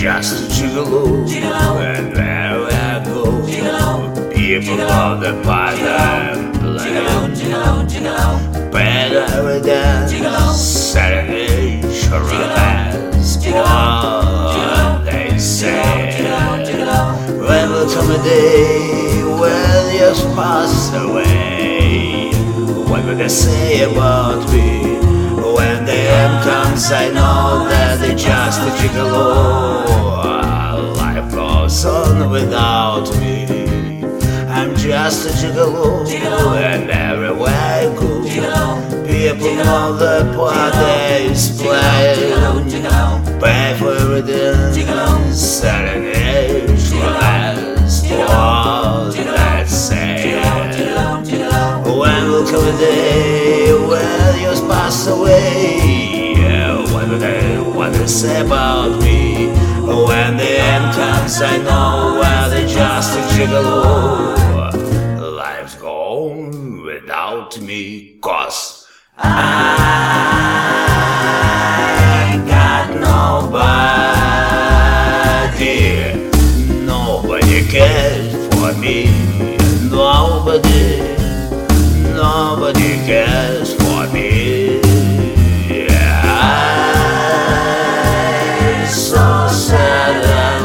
just a gigolo, and where I go, people love the part I'm playing. Better than Saturday romance, what they say. When will come a day when years pass away? What will they say about me? When the end comes, I know that they're just a gigolo. Life goes on without me. I'm just a gigolo, and everywhere I go, people know the part they's playing. Pay for everything, selling age for last. What they say. When will come a day when years pass away? What they say about me? When the end comes, I know well they're just a gigolo. Life's gone without me, 'cause I got nobody cares for me, nobody cares for me. I'm so sad and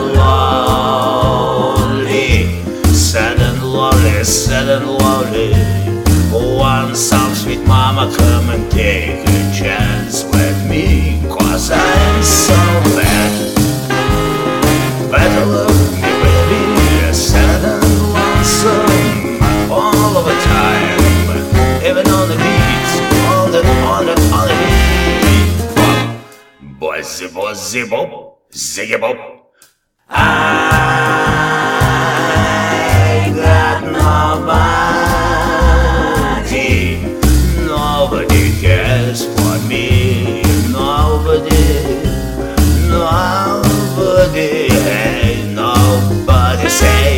lonely, sad and lonely, sad and lonely. Want some sweet mama, come and take a chance with me, 'cause I'm so bad. Better love me, baby, sad and lonesome all of the time, even on the beat, on the beat. Bozzy, bozzy, bop, ziggy bop. I got nobody cares for me, nobody say.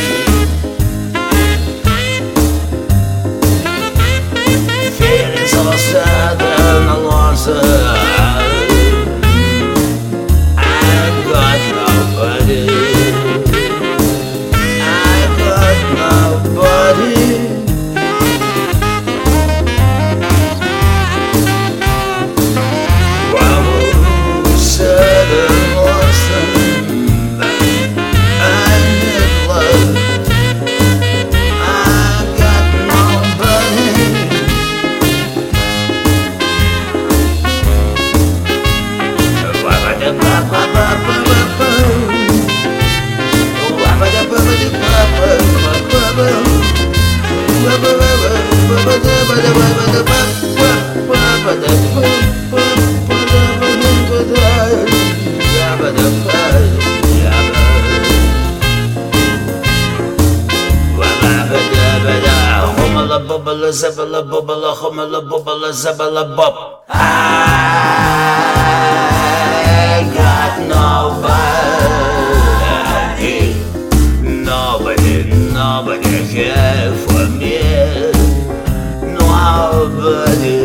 Feeling so sad and lonesome, I got nobody. Bubble, zabala, bubble, humala, bubble, zabala, bop. I got nobody care for me. Nobody.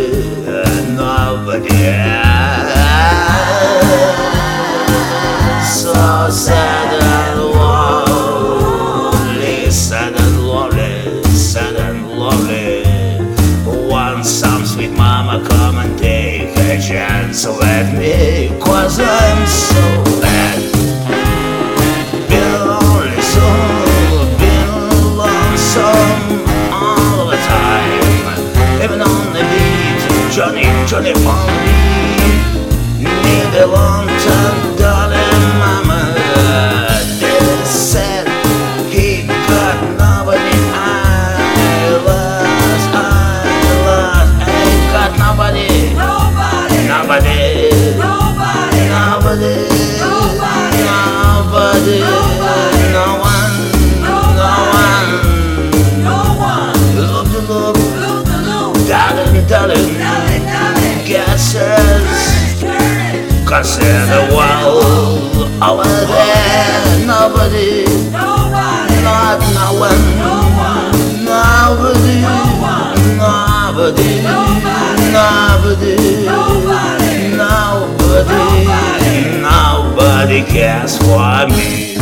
So sad and lonely, sad and lonely, sad and lonely. Want some sweet mama, come and take a chance with me, 'cause I'm so bad. Been lonely, been lonesome all the time, even on the beat. Johnny found me, need a long time, darling mama. They said he got nobody. Darling, guesses, 'cause in the world over there, nobody, not no one, nobody, nobody cares for me.